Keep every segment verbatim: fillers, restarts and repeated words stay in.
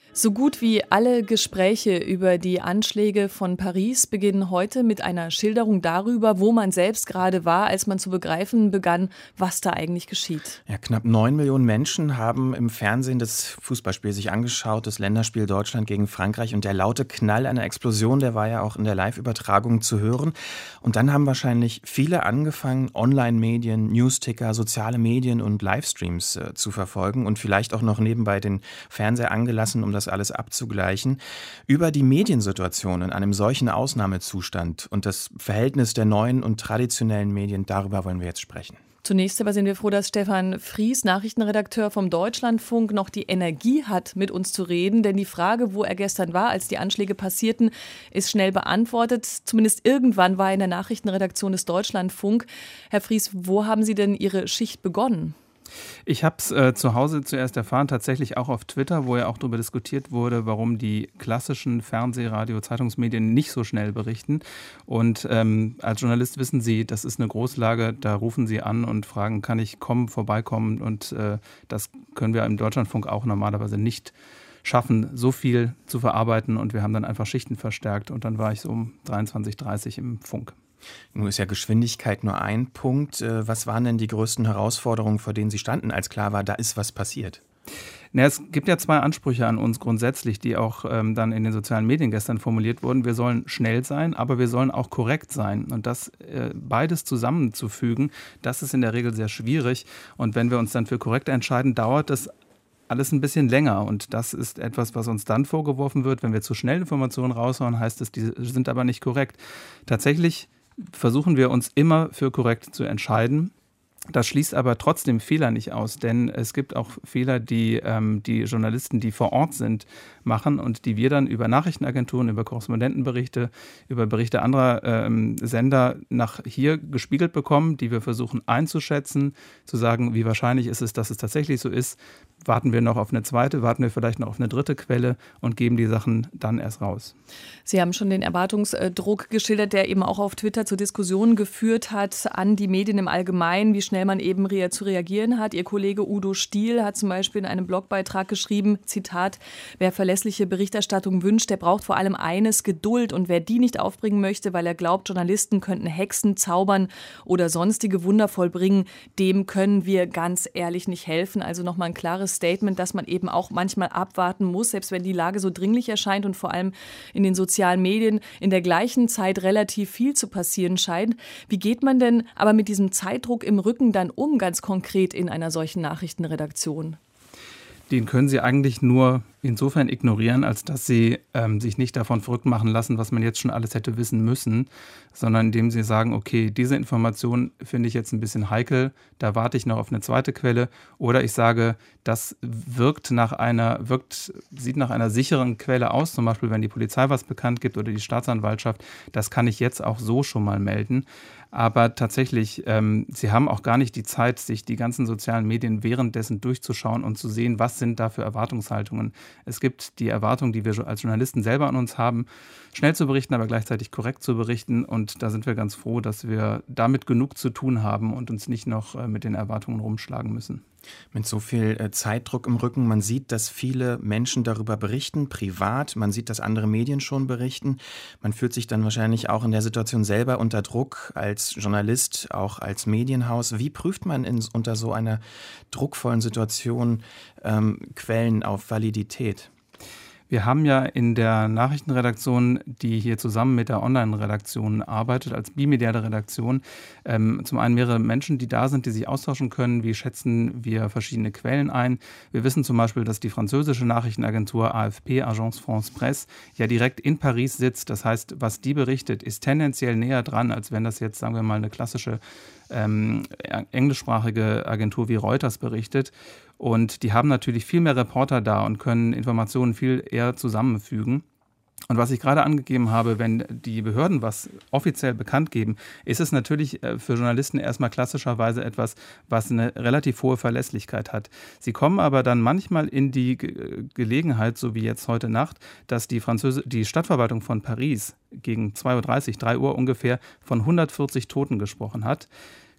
So gut wie alle Gespräche über die Anschläge von Paris beginnen heute mit einer Schilderung darüber, wo man selbst gerade war, als man zu begreifen begann, was da eigentlich geschieht. Ja, knapp neun Millionen Menschen haben im Fernsehen das Fußballspiel sich angeschaut, das Länderspiel Deutschland gegen Frankreich. Und der laute Knall einer Explosion, der war ja auch in der Live-Übertragung zu hören. Und dann haben wahrscheinlich viele angefangen, Online-Medien, Newsticker, soziale Medien und Livestreams äh, zu verfolgen und vielleicht auch noch nebenbei den Fernseher angelassen, um das alles abzugleichen. Über die Mediensituation in einem solchen Ausnahmezustand und das Verhältnis der neuen und traditionellen Medien, darüber wollen wir jetzt sprechen. Zunächst aber sind wir froh, dass Stefan Fries, Nachrichtenredakteur vom Deutschlandfunk, noch die Energie hat, mit uns zu reden. Denn die Frage, wo er gestern war, als die Anschläge passierten, ist schnell beantwortet. Zumindest irgendwann war er in der Nachrichtenredaktion des Deutschlandfunk. Herr Fries, wo haben Sie denn Ihre Schicht begonnen? Ich habe es äh, zu Hause zuerst erfahren, tatsächlich auch auf Twitter, wo ja auch darüber diskutiert wurde, warum die klassischen Fernseh-, Radio-, Zeitungsmedien nicht so schnell berichten. Und ähm, als Journalist wissen Sie, das ist eine Großlage, da rufen Sie an und fragen, kann ich kommen, vorbeikommen? Und äh, das können wir im Deutschlandfunk auch normalerweise nicht schaffen, so viel zu verarbeiten. Und wir haben dann einfach Schichten verstärkt. Und dann war ich so um dreiundzwanzig Uhr dreißig im Funk. Nun ist ja Geschwindigkeit nur ein Punkt. Was waren denn die größten Herausforderungen, vor denen Sie standen, als klar war, da ist was passiert? Na, es gibt ja zwei Ansprüche an uns grundsätzlich, die auch ähm, dann in den sozialen Medien gestern formuliert wurden. Wir sollen schnell sein, aber wir sollen auch korrekt sein. Und das äh, beides zusammenzufügen, das ist in der Regel sehr schwierig. Und wenn wir uns dann für korrekt entscheiden, dauert das alles ein bisschen länger. Und das ist etwas, was uns dann vorgeworfen wird. Wenn wir zu schnell Informationen raushauen, heißt es, die sind aber nicht korrekt. Tatsächlich versuchen wir uns immer für korrekt zu entscheiden. Das schließt aber trotzdem Fehler nicht aus, denn es gibt auch Fehler, die ähm, die Journalisten, die vor Ort sind, machen und die wir dann über Nachrichtenagenturen, über Korrespondentenberichte, über Berichte anderer ähm, Sender nach hier gespiegelt bekommen, die wir versuchen einzuschätzen, zu sagen, wie wahrscheinlich ist es, dass es tatsächlich so ist. Warten wir noch auf eine zweite, warten wir vielleicht noch auf eine dritte Quelle und geben die Sachen dann erst raus. Sie haben schon den Erwartungsdruck geschildert, der eben auch auf Twitter zur Diskussion geführt hat an die Medien im Allgemeinen, wie schnell man eben rea- zu reagieren hat. Ihr Kollege Udo Stiel hat zum Beispiel in einem Blogbeitrag geschrieben, Zitat, wer verlässliche Berichterstattung wünscht, der braucht vor allem eines, Geduld. Und wer die nicht aufbringen möchte, weil er glaubt, Journalisten könnten hexen, zaubern oder sonstige Wunder vollbringen, dem können wir ganz ehrlich nicht helfen. Also nochmal ein klares Statement, dass man eben auch manchmal abwarten muss, selbst wenn die Lage so dringlich erscheint und vor allem in den sozialen Medien in der gleichen Zeit relativ viel zu passieren scheint. Wie geht man denn aber mit diesem Zeitdruck im Rücken dann um, ganz konkret in einer solchen Nachrichtenredaktion? Den können Sie eigentlich nur insofern ignorieren, als dass Sie ähm, sich nicht davon verrückt machen lassen, was man jetzt schon alles hätte wissen müssen, sondern indem Sie sagen, okay, diese Information finde ich jetzt ein bisschen heikel, da warte ich noch auf eine zweite Quelle. Oder ich sage, das wirkt nach einer, wirkt, sieht nach einer sicheren Quelle aus, zum Beispiel wenn die Polizei was bekannt gibt oder die Staatsanwaltschaft, das kann ich jetzt auch so schon mal melden. Aber tatsächlich, ähm, Sie haben auch gar nicht die Zeit, sich die ganzen sozialen Medien währenddessen durchzuschauen und zu sehen, was sind da für Erwartungshaltungen. Es gibt die Erwartung, die wir als Journalisten selber an uns haben, schnell zu berichten, aber gleichzeitig korrekt zu berichten. Und da sind wir ganz froh, dass wir damit genug zu tun haben und uns nicht noch äh, mit den Erwartungen rumschlagen müssen. Mit so viel äh, Zeitdruck im Rücken, man sieht, dass viele Menschen darüber berichten, privat, man sieht, dass andere Medien schon berichten. Man fühlt sich dann wahrscheinlich auch in der Situation selber unter Druck als Journalist, auch als Medienhaus. Wie prüft man in, unter so einer druckvollen Situation ähm, Quellen auf Validität? Wir haben ja in der Nachrichtenredaktion, die hier zusammen mit der Online-Redaktion arbeitet, als bimediale Redaktion, ähm, zum einen mehrere Menschen, die da sind, die sich austauschen können. Wie schätzen wir verschiedene Quellen ein? Wir wissen zum Beispiel, dass die französische Nachrichtenagentur A F P, Agence France Presse, ja direkt in Paris sitzt. Das heißt, was die berichtet, ist tendenziell näher dran, als wenn das jetzt, sagen wir mal, eine klassische ähm, englischsprachige Agentur wie Reuters berichtet. Und die haben natürlich viel mehr Reporter da und können Informationen viel eher zusammenfügen. Und was ich gerade angegeben habe, wenn die Behörden was offiziell bekannt geben, ist es natürlich für Journalisten erstmal klassischerweise etwas, was eine relativ hohe Verlässlichkeit hat. Sie kommen aber dann manchmal in die Ge- Gelegenheit, so wie jetzt heute Nacht, dass die, Französ- die Stadtverwaltung von Paris gegen zwei Uhr dreißig, drei Uhr ungefähr von hundertvierzig Toten gesprochen hat.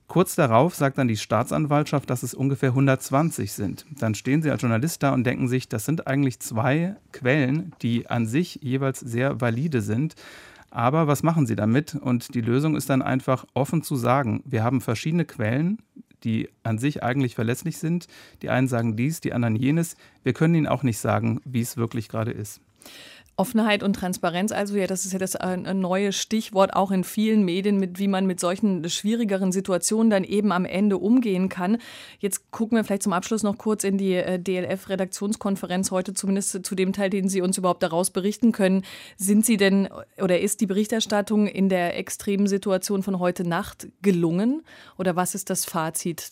Kurz darauf sagt dann die Staatsanwaltschaft, dass es ungefähr hundertzwanzig sind. Dann stehen Sie als Journalist da und denken sich, das sind eigentlich zwei Quellen, die an sich jeweils sehr valide sind. Aber was machen Sie damit? Und die Lösung ist dann einfach offen zu sagen, wir haben verschiedene Quellen, die an sich eigentlich verlässlich sind. Die einen sagen dies, die anderen jenes. Wir können Ihnen auch nicht sagen, wie es wirklich gerade ist. Offenheit und Transparenz, also ja, das ist ja das äh, neue Stichwort auch in vielen Medien, mit wie man mit solchen schwierigeren Situationen dann eben am Ende umgehen kann. Jetzt gucken wir vielleicht zum Abschluss noch kurz in die äh, D L F-Redaktionskonferenz heute, zumindest zu dem Teil, den Sie uns überhaupt daraus berichten können. Sind Sie denn oder ist die Berichterstattung in der extremen Situation von heute Nacht gelungen? Oder was ist das Fazit?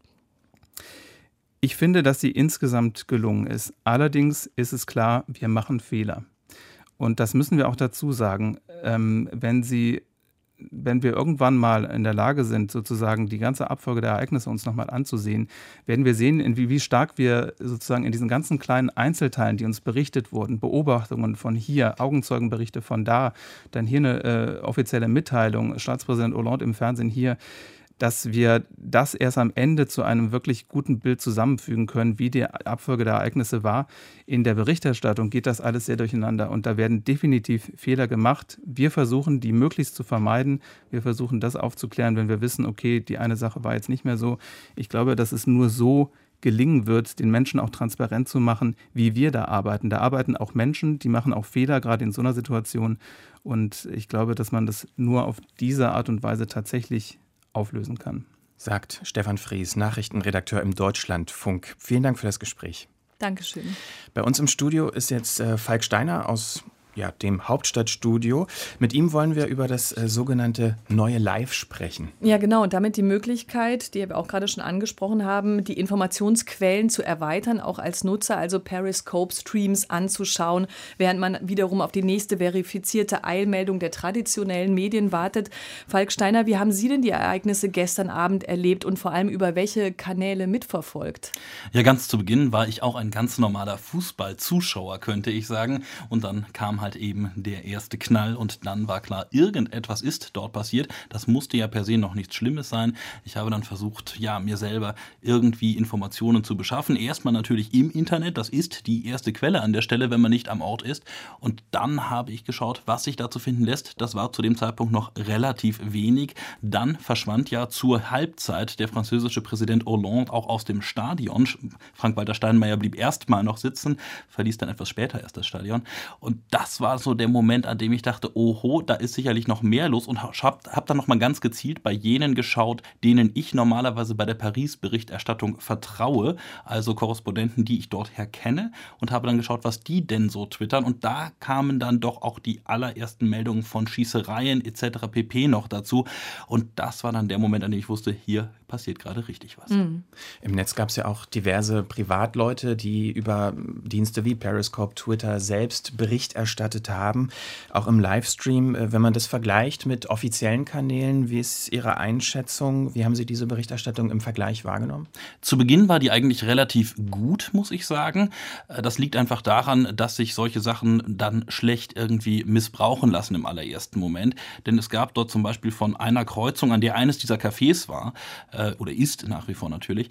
Ich finde, dass sie insgesamt gelungen ist. Allerdings ist es klar, wir machen Fehler. Und das müssen wir auch dazu sagen. Ähm, wenn Sie, wenn wir irgendwann mal in der Lage sind, sozusagen die ganze Abfolge der Ereignisse uns nochmal anzusehen, werden wir sehen, in wie, wie stark wir sozusagen in diesen ganzen kleinen Einzelteilen, die uns berichtet wurden, Beobachtungen von hier, Augenzeugenberichte von da, dann hier eine äh, offizielle Mitteilung, Staatspräsident Hollande im Fernsehen hier, dass wir das erst am Ende zu einem wirklich guten Bild zusammenfügen können, wie die Abfolge der Ereignisse war. In der Berichterstattung geht das alles sehr durcheinander und da werden definitiv Fehler gemacht. Wir versuchen, die möglichst zu vermeiden. Wir versuchen, das aufzuklären, wenn wir wissen, okay, die eine Sache war jetzt nicht mehr so. Ich glaube, dass es nur so gelingen wird, den Menschen auch transparent zu machen, wie wir da arbeiten. Da arbeiten auch Menschen, die machen auch Fehler, gerade in so einer Situation. Und ich glaube, dass man das nur auf diese Art und Weise tatsächlich auflösen kann. Sagt Stefan Fries, Nachrichtenredakteur im Deutschlandfunk. Vielen Dank für das Gespräch. Dankeschön. Bei uns im Studio ist jetzt äh, Falk Steiner aus ja, dem Hauptstadtstudio. Mit ihm wollen wir über das äh, sogenannte neue Live sprechen. Ja, genau. Und damit die Möglichkeit, die wir auch gerade schon angesprochen haben, die Informationsquellen zu erweitern, auch als Nutzer, also Periscope-Streams anzuschauen, während man wiederum auf die nächste verifizierte Eilmeldung der traditionellen Medien wartet. Falk Steiner, wie haben Sie denn die Ereignisse gestern Abend erlebt und vor allem über welche Kanäle mitverfolgt? Ja, ganz zu Beginn war ich auch ein ganz normaler Fußballzuschauer, könnte ich sagen. Und dann kam halt eben der erste Knall und dann war klar, irgendetwas ist dort passiert. Das musste ja per se noch nichts Schlimmes sein. Ich habe dann versucht, ja, mir selber irgendwie Informationen zu beschaffen. Erstmal natürlich im Internet, das ist die erste Quelle an der Stelle, wenn man nicht am Ort ist. Und dann habe ich geschaut, was sich dazu finden lässt. Das war zu dem Zeitpunkt noch relativ wenig. Dann verschwand ja zur Halbzeit der französische Präsident Hollande auch aus dem Stadion. Frank-Walter Steinmeier blieb erstmal noch sitzen, verließ dann etwas später erst das Stadion. Und das Das war so der Moment, an dem ich dachte, oho, da ist sicherlich noch mehr los und habe hab dann nochmal ganz gezielt bei jenen geschaut, denen ich normalerweise bei der Paris-Berichterstattung vertraue, also Korrespondenten, die ich dort her kenne und habe dann geschaut, was die denn so twittern und da kamen dann doch auch die allerersten Meldungen von Schießereien et cetera pp. Noch dazu und das war dann der Moment, an dem ich wusste, hier passiert gerade richtig was. Mhm. Im Netz gab es ja auch diverse Privatleute, die über Dienste wie Periscope, Twitter selbst Bericht erstattet haben. Auch im Livestream, wenn man das vergleicht mit offiziellen Kanälen, wie ist Ihre Einschätzung? Wie haben Sie diese Berichterstattung im Vergleich wahrgenommen? Zu Beginn war die eigentlich relativ gut, muss ich sagen. Das liegt einfach daran, dass sich solche Sachen dann schlecht irgendwie missbrauchen lassen im allerersten Moment. Denn es gab dort zum Beispiel von einer Kreuzung, an der eines dieser Cafés war, oder ist nach wie vor natürlich,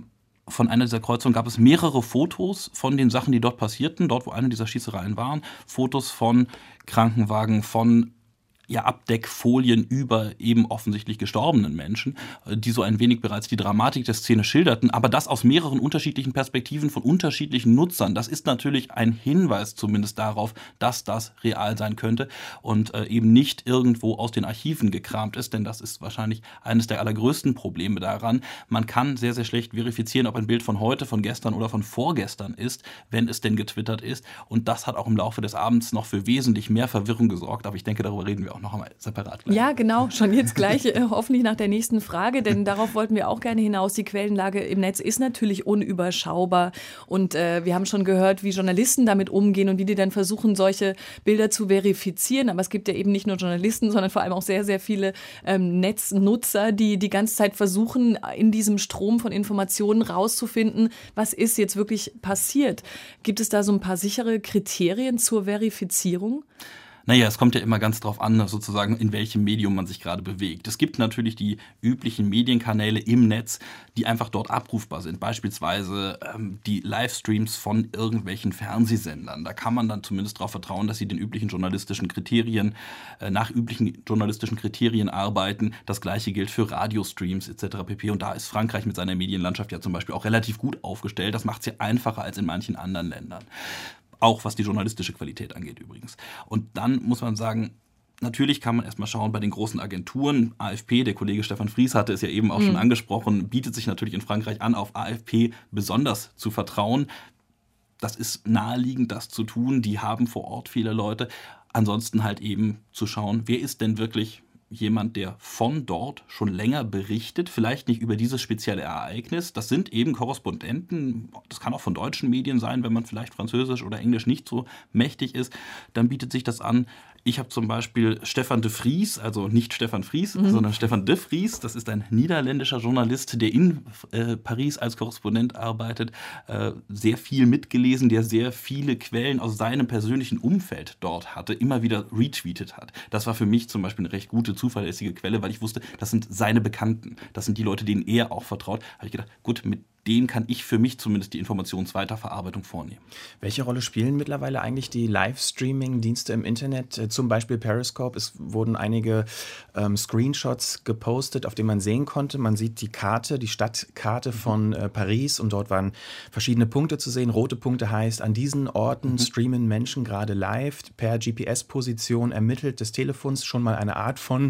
von einer dieser Kreuzungen gab es mehrere Fotos von den Sachen, die dort passierten, dort wo eine dieser Schießereien waren. Fotos von Krankenwagen, von ja, Abdeckfolien über eben offensichtlich gestorbenen Menschen, die so ein wenig bereits die Dramatik der Szene schilderten, aber das aus mehreren unterschiedlichen Perspektiven von unterschiedlichen Nutzern. Das ist natürlich ein Hinweis zumindest darauf, dass das real sein könnte und äh, eben nicht irgendwo aus den Archiven gekramt ist, denn das ist wahrscheinlich eines der allergrößten Probleme daran. Man kann sehr, sehr schlecht verifizieren, ob ein Bild von heute, von gestern oder von vorgestern ist, wenn es denn getwittert ist und das hat auch im Laufe des Abends noch für wesentlich mehr Verwirrung gesorgt, aber ich denke, darüber reden wir auch noch einmal separat gleich. Ja, genau, schon jetzt gleich, äh, hoffentlich nach der nächsten Frage, denn darauf wollten wir auch gerne hinaus. Die Quellenlage im Netz ist natürlich unüberschaubar und äh, wir haben schon gehört, wie Journalisten damit umgehen und wie die dann versuchen, solche Bilder zu verifizieren. Aber es gibt ja eben nicht nur Journalisten, sondern vor allem auch sehr, sehr viele ähm, Netznutzer, die die ganze Zeit versuchen, in diesem Strom von Informationen rauszufinden, was ist jetzt wirklich passiert. Gibt es da so ein paar sichere Kriterien zur Verifizierung? Naja, es kommt ja immer ganz drauf an, sozusagen, in welchem Medium man sich gerade bewegt. Es gibt natürlich die üblichen Medienkanäle im Netz, die einfach dort abrufbar sind. Beispielsweise ähm, die Livestreams von irgendwelchen Fernsehsendern. Da kann man dann zumindest darauf vertrauen, dass sie den üblichen journalistischen Kriterien, äh, nach üblichen journalistischen Kriterien arbeiten. Das Gleiche gilt für Radiostreams et cetera pp. Und da ist Frankreich mit seiner Medienlandschaft ja zum Beispiel auch relativ gut aufgestellt. Das macht es ja einfacher als in manchen anderen Ländern. Auch was die journalistische Qualität angeht übrigens. Und dann muss man sagen, natürlich kann man erstmal schauen bei den großen Agenturen. A F P, der Kollege Stefan Fries hatte es ja eben auch mhm. schon angesprochen, bietet sich natürlich in Frankreich an, auf A F P besonders zu vertrauen. Das ist naheliegend, das zu tun. Die haben vor Ort viele Leute. Ansonsten halt eben zu schauen, wer ist denn wirklich jemand, der von dort schon länger berichtet, vielleicht nicht über dieses spezielle Ereignis. Das sind eben Korrespondenten, das kann auch von deutschen Medien sein, wenn man vielleicht Französisch oder Englisch nicht so mächtig ist, dann bietet sich das an. Ich habe zum Beispiel Stefan de Vries, also nicht Stefan Fries, mhm. sondern Stefan de Vries, das ist ein niederländischer Journalist, der in äh, Paris als Korrespondent arbeitet, äh, sehr viel mitgelesen, der sehr viele Quellen aus seinem persönlichen Umfeld dort hatte, immer wieder retweetet hat. Das war für mich zum Beispiel eine recht gute, zuverlässige Quelle, weil ich wusste, das sind seine Bekannten, das sind die Leute, denen er auch vertraut. Da habe ich gedacht, gut, mit dem kann ich für mich zumindest die Informationsweiterverarbeitung vornehmen. Welche Rolle spielen mittlerweile eigentlich die Livestreaming-Dienste im Internet, äh, zum Beispiel Periscope? Es wurden einige ähm, Screenshots gepostet, auf denen man sehen konnte, man sieht die Karte, die Stadtkarte von äh, Paris und dort waren verschiedene Punkte zu sehen. Rote Punkte heißt, an diesen Orten mhm. streamen Menschen gerade live, per G P S-Position ermittelt des Telefons, schon mal eine Art von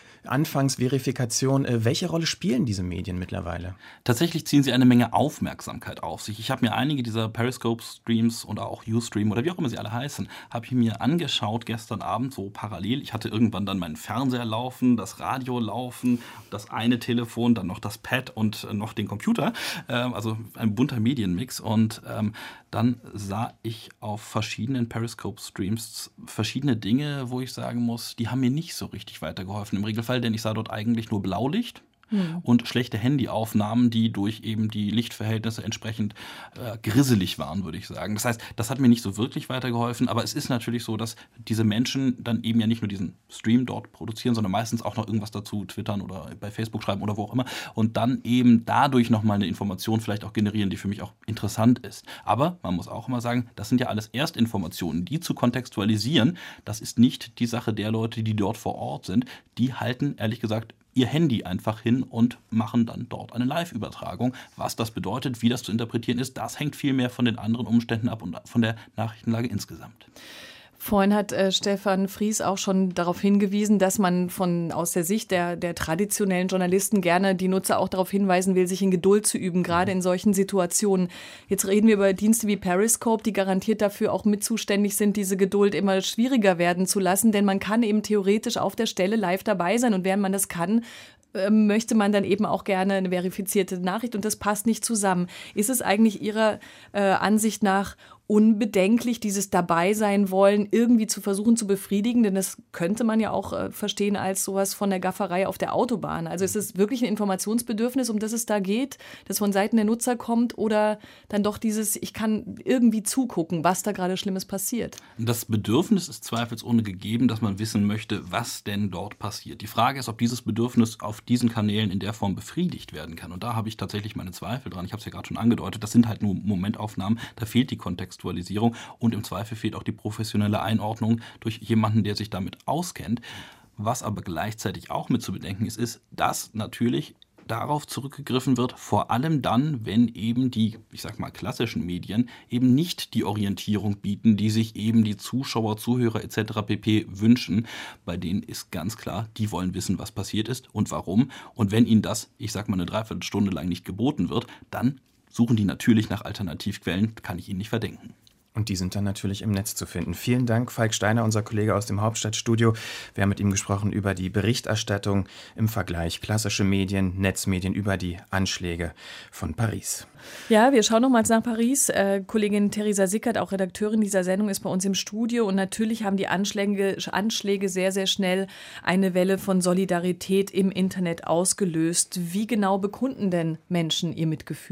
Anfangsverifikation. Welche Rolle spielen diese Medien mittlerweile? Tatsächlich ziehen sie eine Menge Aufmerksamkeit auf sich. Ich habe mir einige dieser Periscope-Streams oder auch Ustream oder wie auch immer sie alle heißen, habe ich mir angeschaut gestern Abend so parallel. Ich hatte irgendwann dann meinen Fernseher laufen, das Radio laufen, das eine Telefon, dann noch das Pad und noch den Computer. Also ein bunter Medienmix. Und ähm, dann sah ich auf verschiedenen Periscope-Streams verschiedene Dinge, wo ich sagen muss, die haben mir nicht so richtig weitergeholfen. Im Regelfall, denn ich sah dort eigentlich nur Blaulicht. Hm. Und schlechte Handyaufnahmen, die durch eben die Lichtverhältnisse entsprechend äh, grisselig waren, würde ich sagen. Das heißt, das hat mir nicht so wirklich weitergeholfen, aber es ist natürlich so, dass diese Menschen dann eben ja nicht nur diesen Stream dort produzieren, sondern meistens auch noch irgendwas dazu twittern oder bei Facebook schreiben oder wo auch immer und dann eben dadurch nochmal eine Information vielleicht auch generieren, die für mich auch interessant ist. Aber man muss auch immer sagen, das sind ja alles Erstinformationen, die zu kontextualisieren, das ist nicht die Sache der Leute, die dort vor Ort sind. Die halten, ehrlich gesagt, ihr Handy einfach hin und machen dann dort eine Live-Übertragung. Was das bedeutet, wie das zu interpretieren ist, das hängt viel mehr von den anderen Umständen ab und von der Nachrichtenlage insgesamt. Vorhin hat äh, Stefan Fries auch schon darauf hingewiesen, dass man von aus der Sicht der, der traditionellen Journalisten gerne die Nutzer auch darauf hinweisen will, sich in Geduld zu üben, gerade in solchen Situationen. Jetzt reden wir über Dienste wie Periscope, die garantiert dafür auch mit zuständig sind, diese Geduld immer schwieriger werden zu lassen, denn man kann eben theoretisch auf der Stelle live dabei sein und während man das kann, möchte man dann eben auch gerne eine verifizierte Nachricht und das passt nicht zusammen. Ist es eigentlich Ihrer äh, Ansicht nach unbedenklich, dieses Dabeisein wollen irgendwie zu versuchen zu befriedigen? Denn das könnte man ja auch äh, verstehen als sowas von der Gafferei auf der Autobahn. Also ist es wirklich ein Informationsbedürfnis, um das es da geht, das von Seiten der Nutzer kommt oder dann doch dieses, ich kann irgendwie zugucken, was da gerade Schlimmes passiert? Das Bedürfnis ist zweifelsohne gegeben, dass man wissen möchte, was denn dort passiert. Die Frage ist, ob dieses Bedürfnis auf diesen Kanälen in der Form befriedigt werden kann. Und da habe ich tatsächlich meine Zweifel dran. Ich habe es ja gerade schon angedeutet, das sind halt nur Momentaufnahmen, da fehlt die Kontextualisierung und im Zweifel fehlt auch die professionelle Einordnung durch jemanden, der sich damit auskennt. Was aber gleichzeitig auch mit zu bedenken ist, ist, dass natürlich darauf zurückgegriffen wird, vor allem dann, wenn eben die, ich sag mal, klassischen Medien eben nicht die Orientierung bieten, die sich eben die Zuschauer, Zuhörer et cetera pp. Wünschen. Bei denen ist ganz klar, die wollen wissen, was passiert ist und warum. Und wenn ihnen das, ich sag mal, eine Dreiviertelstunde lang nicht geboten wird, dann suchen die natürlich nach Alternativquellen, kann ich ihnen nicht verdenken. Und die sind dann natürlich im Netz zu finden. Vielen Dank, Falk Steiner, unser Kollege aus dem Hauptstadtstudio. Wir haben mit ihm gesprochen über die Berichterstattung im Vergleich klassische Medien, Netzmedien über die Anschläge von Paris. Ja, wir schauen nochmals nach Paris. Äh, Kollegin Theresa Sickert, auch Redakteurin dieser Sendung, ist bei uns im Studio. Und natürlich haben die Anschläge, Anschläge sehr, sehr schnell eine Welle von Solidarität im Internet ausgelöst. Wie genau bekunden denn Menschen ihr Mitgefühl?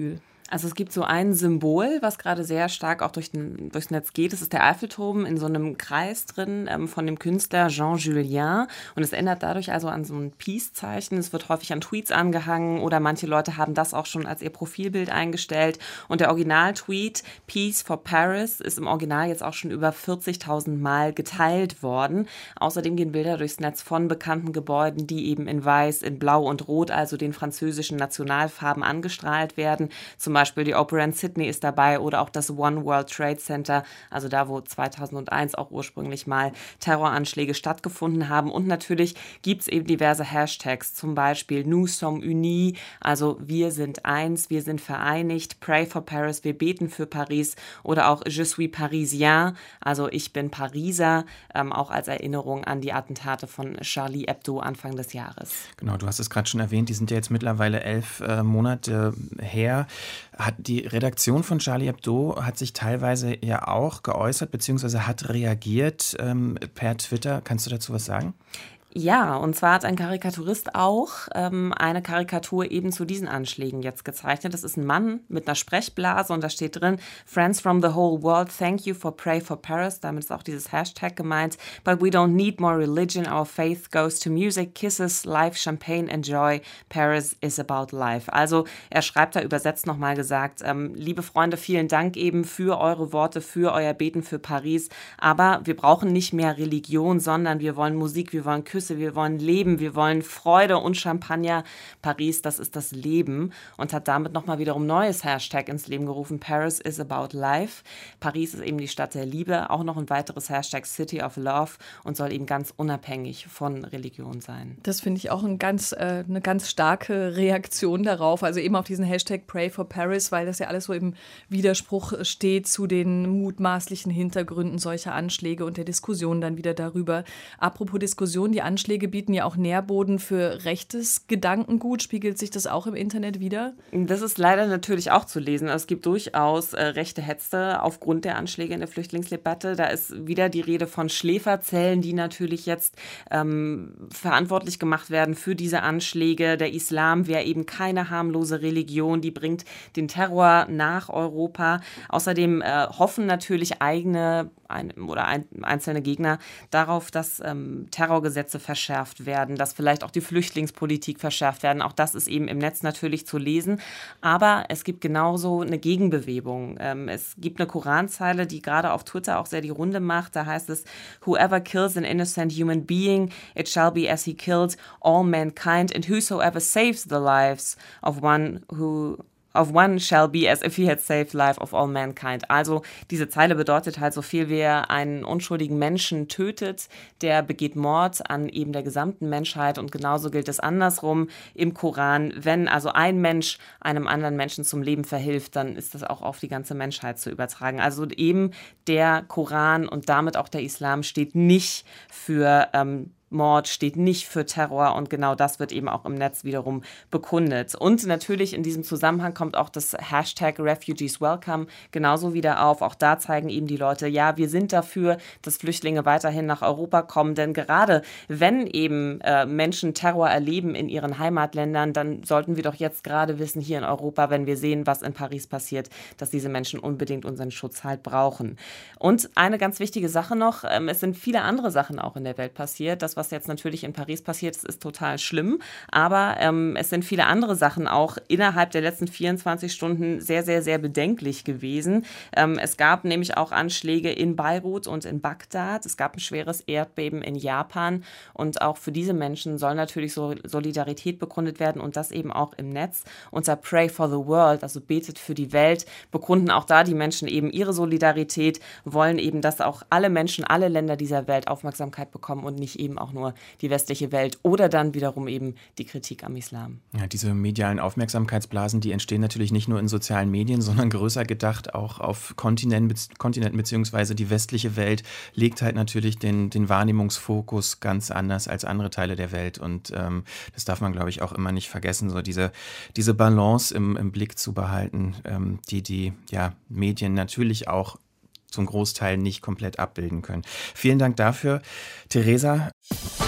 Also es gibt so ein Symbol, was gerade sehr stark auch durch den, durchs Netz geht. Das ist der Eiffelturm in so einem Kreis drin ähm, von dem Künstler Jean Julien. Und es erinnert dadurch also an so ein Peace-Zeichen. Es wird häufig an Tweets angehangen oder manche Leute haben das auch schon als ihr Profilbild eingestellt. Und der Original-Tweet Peace for Paris ist im Original jetzt auch schon über vierzigtausend Mal geteilt worden. Außerdem gehen Bilder durchs Netz von bekannten Gebäuden, die eben in Weiß, in Blau und Rot, also den französischen Nationalfarben angestrahlt werden. Zum Zum Beispiel die Opera in Sydney ist dabei oder auch das One World Trade Center, also da, wo zweitausendeins auch ursprünglich mal Terroranschläge stattgefunden haben. Und natürlich gibt es eben diverse Hashtags, zum Beispiel Nous sommes unis, also wir sind eins, wir sind vereinigt, Pray for Paris, wir beten für Paris oder auch Je suis Parisien, also ich bin Pariser, ähm, auch als Erinnerung an die Attentate von Charlie Hebdo Anfang des Jahres. Genau, du hast es gerade schon erwähnt, die sind ja jetzt mittlerweile elf äh, Monate her. Hat die Redaktion von Charlie Hebdo hat sich teilweise ja auch geäußert, beziehungsweise hat reagiert ähm, per Twitter. Kannst du dazu was sagen? Ja, und zwar hat ein Karikaturist auch ähm, eine Karikatur eben zu diesen Anschlägen jetzt gezeichnet. Das ist ein Mann mit einer Sprechblase und da steht drin, Friends from the whole world, thank you for Pray for Paris. Damit ist auch dieses Hashtag gemeint. But we don't need more religion, our faith goes to music, kisses, life, champagne and joy. Paris is about life. Also er schreibt da übersetzt nochmal gesagt, ähm, liebe Freunde, vielen Dank eben für eure Worte, für euer Beten für Paris. Aber wir brauchen nicht mehr Religion, sondern wir wollen Musik, wir wollen Küsse, wir wollen Leben, wir wollen Freude und Champagner. Paris, das ist das Leben und hat damit nochmal wiederum neues Hashtag ins Leben gerufen. Paris is about life. Paris ist eben die Stadt der Liebe. Auch noch ein weiteres Hashtag City of Love und soll eben ganz unabhängig von Religion sein. Das finde ich auch ein ganz, äh, eine ganz starke Reaktion darauf. Also eben auf diesen Hashtag Pray for Paris, weil das ja alles so im Widerspruch steht zu den mutmaßlichen Hintergründen solcher Anschläge und der Diskussion dann wieder darüber. Apropos Diskussion, die Anschläge bieten ja auch Nährboden für rechtes Gedankengut. Spiegelt sich das auch im Internet wider? Das ist leider natürlich auch zu lesen. Es gibt durchaus äh, rechte Hetze aufgrund der Anschläge in der Flüchtlingsdebatte. Da ist wieder die Rede von Schläferzellen, die natürlich jetzt ähm, verantwortlich gemacht werden für diese Anschläge. Der Islam wäre eben keine harmlose Religion, die bringt den Terror nach Europa. Außerdem äh, hoffen natürlich eigene ein, oder ein, einzelne Gegner darauf, dass ähm, Terrorgesetze verschärft werden, dass vielleicht auch die Flüchtlingspolitik verschärft werden. Auch das ist eben im Netz natürlich zu lesen. Aber es gibt genauso eine Gegenbewegung. Ähm, es gibt eine Koranzeile, die gerade auf Twitter auch sehr die Runde macht. Da heißt es, Whoever kills an innocent human being, it shall be as he killed all mankind, and whosoever saves the lives of one who of one shall be as if he had saved life of all mankind. Also diese Zeile bedeutet halt so viel, wer einen unschuldigen Menschen tötet, der begeht Mord an eben der gesamten Menschheit und genauso gilt es andersrum im Koran. Wenn also ein Mensch einem anderen Menschen zum Leben verhilft, dann ist das auch auf die ganze Menschheit zu übertragen. Also eben der Koran und damit auch der Islam steht nicht für ähm, Mord, steht nicht für Terror und genau das wird eben auch im Netz wiederum bekundet. Und natürlich in diesem Zusammenhang kommt auch das Hashtag Refugees Welcome genauso wieder auf. Auch da zeigen eben die Leute, ja, wir sind dafür, dass Flüchtlinge weiterhin nach Europa kommen, denn gerade wenn eben äh, Menschen Terror erleben in ihren Heimatländern, dann sollten wir doch jetzt gerade wissen, hier in Europa, wenn wir sehen, was in Paris passiert, dass diese Menschen unbedingt unseren Schutz halt brauchen. Und eine ganz wichtige Sache noch, ähm, es sind viele andere Sachen auch in der Welt passiert. Das, was jetzt natürlich in Paris passiert ist, ist total schlimm. Aber ähm, es sind viele andere Sachen auch innerhalb der letzten vierundzwanzig Stunden sehr, sehr, sehr bedenklich gewesen. Ähm, es gab nämlich auch Anschläge in Beirut und in Bagdad. Es gab ein schweres Erdbeben in Japan. Und auch für diese Menschen soll natürlich so Solidarität bekundet werden und das eben auch im Netz. Unter Pray for the World, also betet für die Welt, bekunden auch da die Menschen eben ihre Solidarität, wollen eben, dass auch alle Menschen, alle Länder dieser Welt Aufmerksamkeit bekommen und nicht eben auch nur die westliche Welt oder dann wiederum eben die Kritik am Islam. Ja, diese medialen Aufmerksamkeitsblasen, die entstehen natürlich nicht nur in sozialen Medien, sondern größer gedacht auch auf Kontinenten, Kontinenten beziehungsweise die westliche Welt legt halt natürlich den, den Wahrnehmungsfokus ganz anders als andere Teile der Welt und ähm, das darf man, glaube ich, auch immer nicht vergessen, so diese, diese Balance im, im Blick zu behalten, ähm, die die ja, Medien natürlich auch zum Großteil nicht komplett abbilden können. Vielen Dank dafür, Theresa.